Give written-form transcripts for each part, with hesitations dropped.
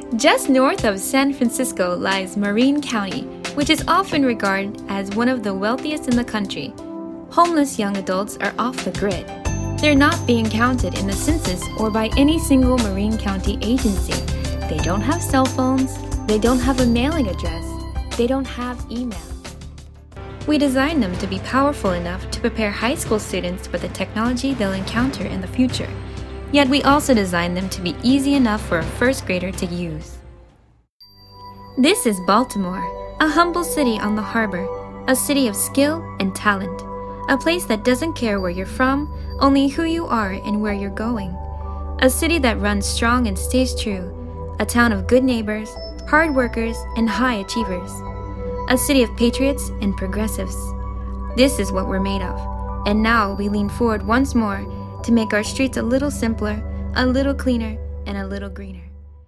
Just north of San Francisco lies Marin County, which is often regarded as one of the wealthiest in the country. Homeless young adults are off the grid. They're not being counted in the census or by any single Marin County agency. They don't have cell phones. They don't have a mailing address. They don't have email. We designed them to be powerful enough to prepare high school students for the technology they'll encounter in the future. Yet we also designed them to be easy enough for a first grader to use. This is Baltimore, a humble city on the harbor, a city of skill and talent, a place that doesn't care where you're from, only who you are and where you're going. A city that runs strong and stays true, a town of good neighbors, hard workers, and high achievers. A city of patriots and progressives. This is what we're made of, and now we lean forward once more to make our streets a little simpler, a little cleaner, and a little greener.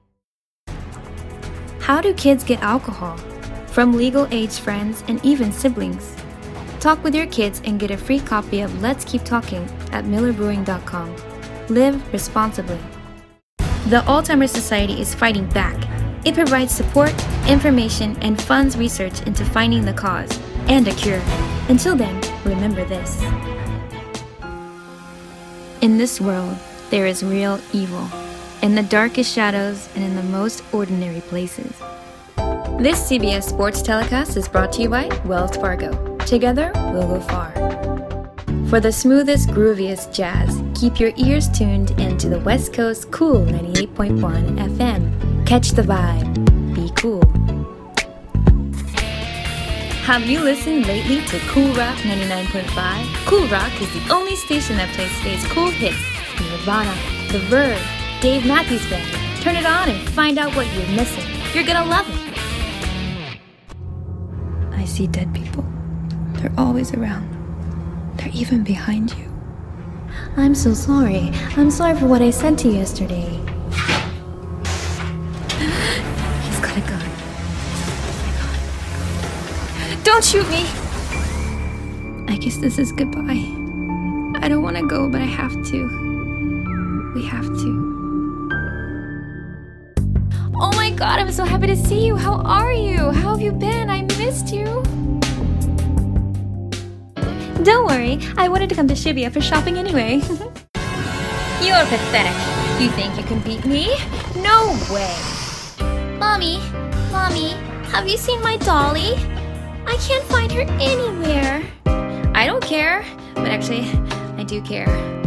How do kids get alcohol? From legal-age friends and even siblings. Talk with your kids and get a free copy of Let's Keep Talking at millerbrewing.com. Live responsibly. The Alzheimer's Society is fighting back. It provides support, information, and funds research into finding the cause and a cure. Until then, remember this. In this world, there is real evil, in the darkest shadows and in the most ordinary places. This CBS Sports telecast is brought to you by Wells Fargo. Together, we'll go far. For the smoothest, grooviest jazz, keep your ears tuned into the West Coast Cool 98.1 FM. Catch the vibe. Be cool. Have you listened lately to Cool Rock 99.5? Cool Rock is the only station that plays today's cool hits. Nirvana, The Verve, Dave Matthews Band. Turn it on and find out what you're missing. You're gonna love it. I see dead people. They're always around. They're even behind you. I'm so sorry. I'm sorry for what I said to you yesterday. He's got a gun. Don't shoot me! I guess this is goodbye. I don't want to go, but I have to. We have to. Oh my god, I'm so happy to see you. How are you? How have you been? I missed you. Don't worry, I wanted to come to Shibuya for shopping anyway. You're pathetic. You think you can beat me? No way. Mommy, have you seen my dolly? I can't find her anywhere. I don't care, but actually, I do care.